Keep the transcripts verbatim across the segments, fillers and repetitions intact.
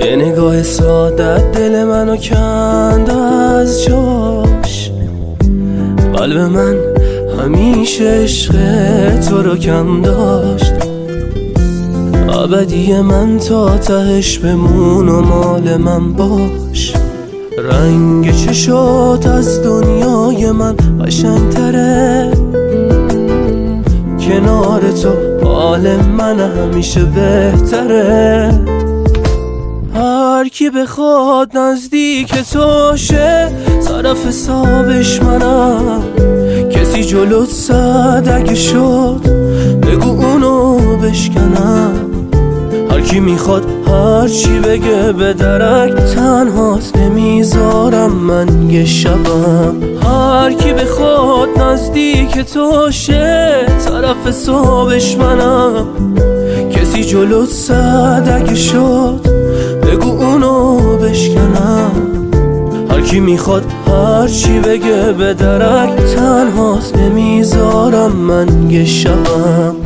یه نگاه سادت دل منو کند از جاش. قلب من همیشه عشق تو رو کم داشت. ابدی من تا تهش بمون و مال من باش. رنگ چشات از دنیای من قشنگتره. کنار تو حال من همیشه بهتره. هر کی بخواد نزدیک تو شه طرف حسابش منم. کسی جلوت صد اگه شد بگو اونو بشکنم. هر کی میخواد هر چی بگه به درک تنهات نمیذارم من یه شبم. هر کی بخواد نزدیک تو شه طرف حسابش منم. کسی جلوت صد اگه شد بگو اونو بشکنم. هر کی میخواد هر چی بگه به درک تنهات نمیذارم من یه شبم.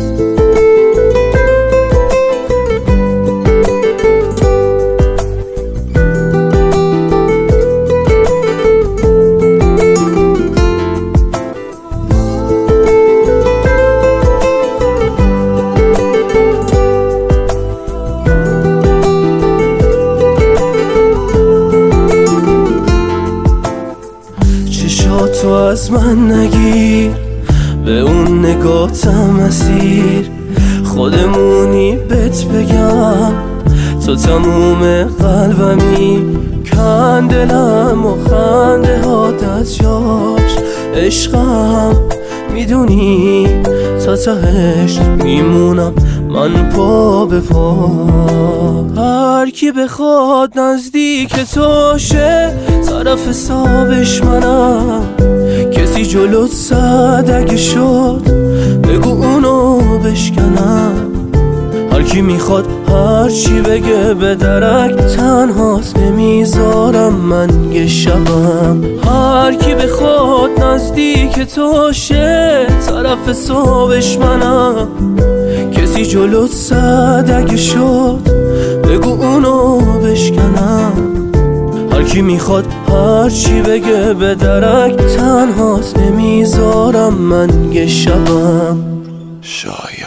تو از من نگیر به اون نگاتم اسیر. خودمونی بهت بگم تو تموم قلبمی. کندلم و خنده هات از جاش. عشقم میدونی تا تهش میمونم من پا به پا. هر کی بخواد نزدیک تو شه طرف حسابش منم. کسی جلوت صد اگه شد بگو اونو بشکنم. هر کی میخواد هر چی بگه به درک تنهات نمیذارم من یه شبم. هر کی بخواد نزدیک تو شه طرف حسابش منم. کسی جلوت صد اگه شد بگو اونو بشکنم. هر کی میخواد هر چی بگه به درک تنهات نمیذارم من یه شبم. شاید